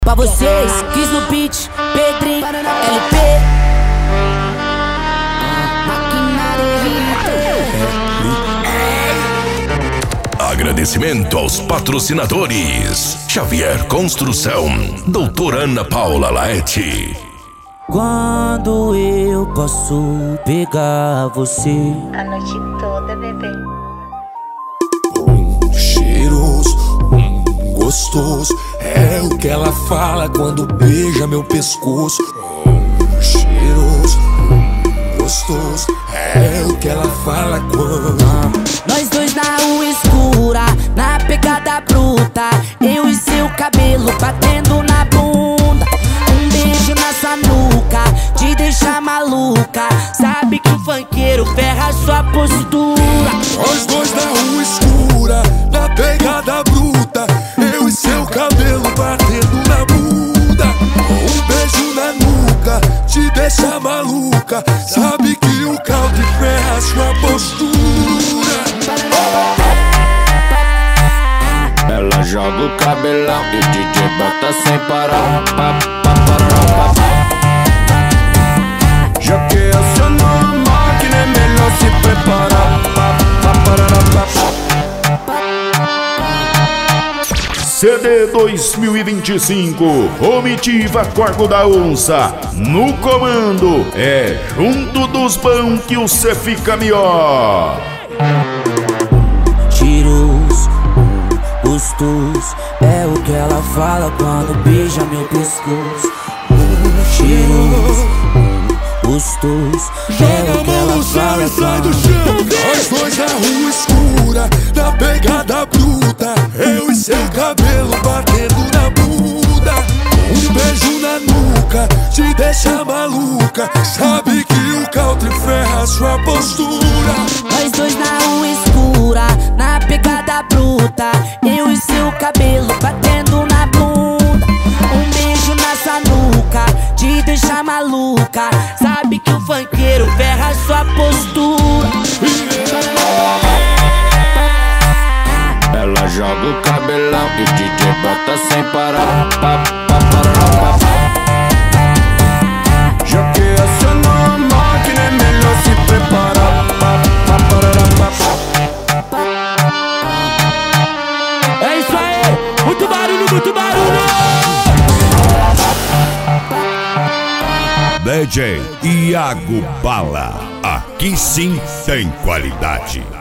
Pra vocês, quis no beat, Pedrinho, LP. Agradecimento aos patrocinadores: Xavier Construção, Doutora Ana Paula Laete. Quando eu posso pegar você? A noite toda, bebê. Cheiroso, gostoso, é o que ela fala quando beija meu pescoço. Cheiroso, gostoso, é o que ela fala quando Nós dois na rua escura, na pegada bruta, eu e seu cabelo batendo na bunda. Um beijo na sua nuca, te deixa maluca. Sabe que o funkeiro ferra sua postura. nós dois na rua escura, na pegada bruta, eu e seu cabelo batendo na bunda. Um beijo na nuca, te deixa maluca. Sabe que o caldo ferra sua postura. Ela joga o cabelão e o DJ bota sem parar. Já que acionou a máquina, é melhor se preparar. CD 2025, Comitiva Corpo da Onça. No comando, é junto dos bons que você fica melhor. Cheiroso, gostoso, é o que ela fala quando beija meu pescoço. Cheiroso, gostoso, é o que ela fala quando... Nós dois na rua escura, na pegada bruta, eu e seu cabelo batendo na bunda. Um beijo na nuca, te deixa maluca. Sabe que o country ferra sua postura. Nós dois na rua escura, na pegada bruta, eu e seu cabelo batendo na bunda. Um beijo na sua nuca, te deixa maluca. Sabe que o funkeiro ferra sua postura. Ela joga o cabelão e o DJ bota sem parar. Já que acionou a máquina, é melhor se preparar. É isso aí, muito barulho, muito barulho. DJ Iago Bala, aqui sim tem qualidade.